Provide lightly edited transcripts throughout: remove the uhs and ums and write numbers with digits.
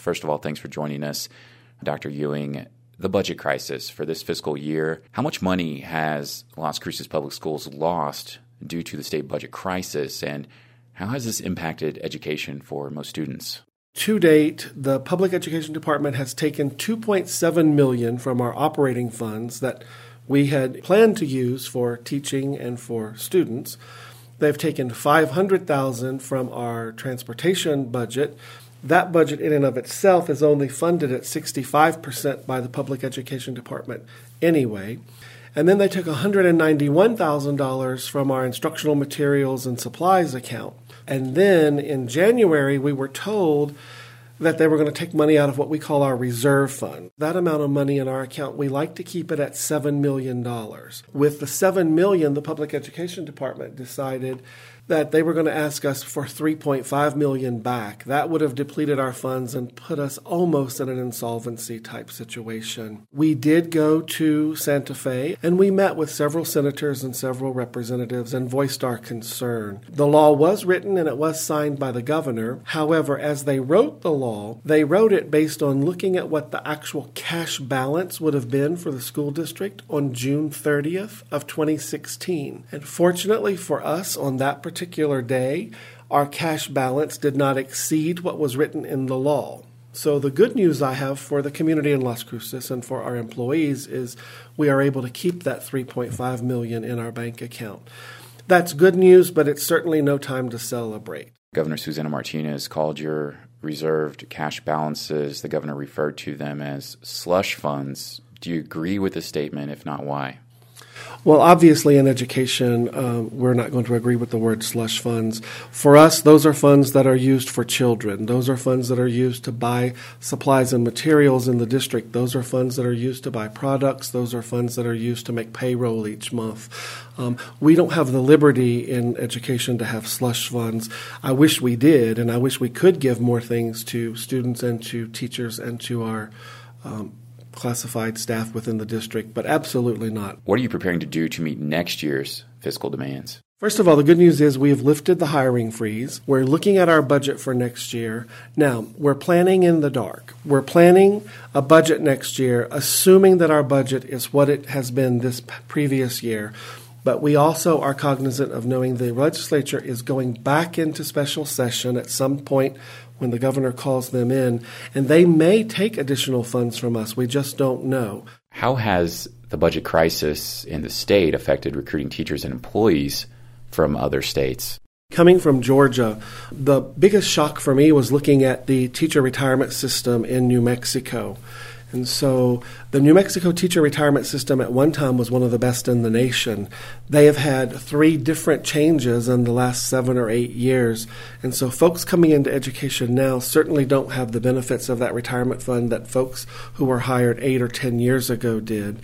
First of all, thanks for joining us, Dr. Ewing. The budget crisis for this fiscal year, how much money has Las Cruces Public Schools lost due to the state budget crisis, and how has this impacted education for most students? To date, the Public Education Department has taken $2.7 million from our operating funds that we had planned to use for teaching and for students. They've taken $500,000 from our transportation budget. That budget in and of itself is only funded at 65% by the Public Education Department anyway. And then they took $191,000 from our instructional materials and supplies account. And then in January, we were told that they were going to take money out of what we call our reserve fund. That amount of money in our account, we like to keep it at $7 million. With the $7 million, the Public Education Department decided that they were going to ask us for $3.5 million back. That would have depleted our funds and put us almost in an insolvency type situation. We did go to Santa Fe, and we met with several senators and several representatives and voiced our concern. The law was written and it was signed by the governor. However, as they wrote the law, they wrote it based on looking at what the actual cash balance would have been for the school district on June 30th of 2016. And fortunately for us, on that particular day, our cash balance did not exceed what was written in the law. So the good news I have for the community in Las Cruces and for our employees is we are able to keep that $3.5 million in our bank account. That's good news, but it's certainly no time to celebrate. Governor Susana Martinez called your reserved cash balances, the governor referred to them as slush funds. Do you agree with the statement? If not, why? Well, obviously in education, we're not going to agree with the word slush funds. For us, those are funds that are used for children. Those are funds that are used to buy supplies and materials in the district. Those are funds that are used to buy products. Those are funds that are used to make payroll each month. We don't have the liberty in education to have slush funds. I wish we did, and I wish we could give more things to students and to teachers and to our classified staff within the district, but absolutely not. What are you preparing to do to meet next year's fiscal demands? First of all, the good news is we have lifted the hiring freeze. We're looking at our budget for next year. Now, we're planning in the dark. We're planning a budget next year, assuming that our budget is what it has been this previous year. But we also are cognizant of knowing the legislature is going back into special session at some point when the governor calls them in, and they may take additional funds from us. We just don't know. How has the budget crisis in the state affected recruiting teachers and employees from other states? Coming from Georgia, the biggest shock for me was looking at the teacher retirement system in New Mexico. And so the New Mexico teacher retirement system at one time was one of the best in the nation. They have had 3 different changes in the last 7 or 8 years. And so folks coming into education now certainly don't have the benefits of that retirement fund that folks who were hired 8 or 10 years ago did.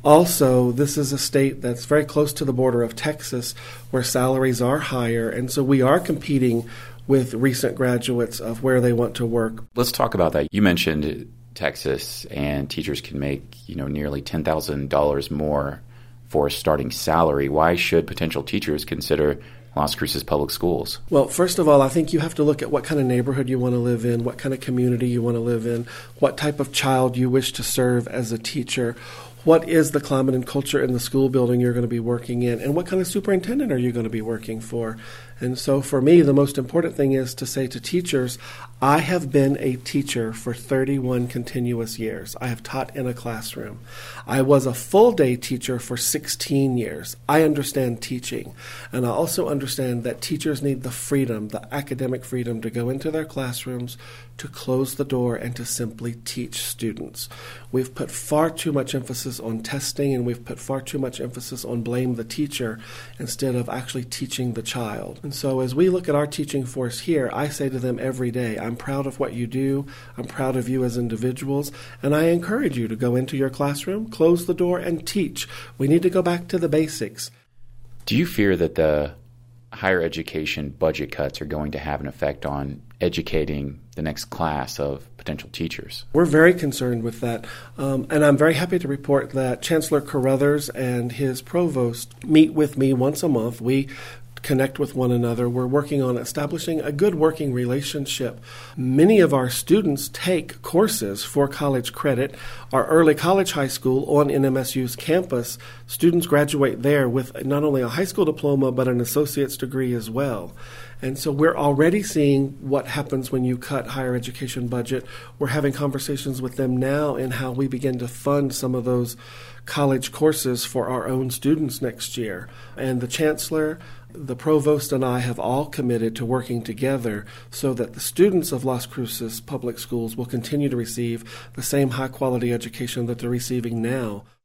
Also, this is a state that's very close to the border of Texas where salaries are higher. And so we are competing with recent graduates of where they want to work. Let's talk about that. You mentioned Texas, and teachers can make, nearly $10,000 more for a starting salary. Why should potential teachers consider Las Cruces Public Schools? Well, first of all, I think you have to look at what kind of neighborhood you want to live in, what kind of community you want to live in, what type of child you wish to serve as a teacher, what is the climate and culture in the school building you're going to be working in, and what kind of superintendent are you going to be working for. And so for me, the most important thing is to say to teachers, I have been a teacher for 31 continuous years. I have taught in a classroom. I was a full-day teacher for 16 years. I understand teaching. And I also understand that teachers need the freedom, the academic freedom to go into their classrooms, to close the door, and to simply teach students. We've put far too much emphasis on testing, and we've put far too much emphasis on blame the teacher instead of actually teaching the child. And so as we look at our teaching force here, I say to them every day, I'm proud of what you do, I'm proud of you as individuals, and I encourage you to go into your classroom, close the door, and teach. We need to go back to the basics. Do you fear that the higher education budget cuts are going to have an effect on educating the next class of potential teachers? We're very concerned with that, and I'm very happy to report that Chancellor Carruthers and his provost meet with me once a month. We connect with one another. We're working on establishing a good working relationship. Many of our students take courses for college credit. Our early college high school on NMSU's campus, students graduate there with not only a high school diploma, but an associate's degree as well. And so we're already seeing what happens when you cut higher education budget. We're having conversations with them now in how we begin to fund some of those college courses for our own students next year. And the chancellor, the provost, and I have all committed to working together so that the students of Las Cruces Public Schools will continue to receive the same high-quality education that they're receiving now.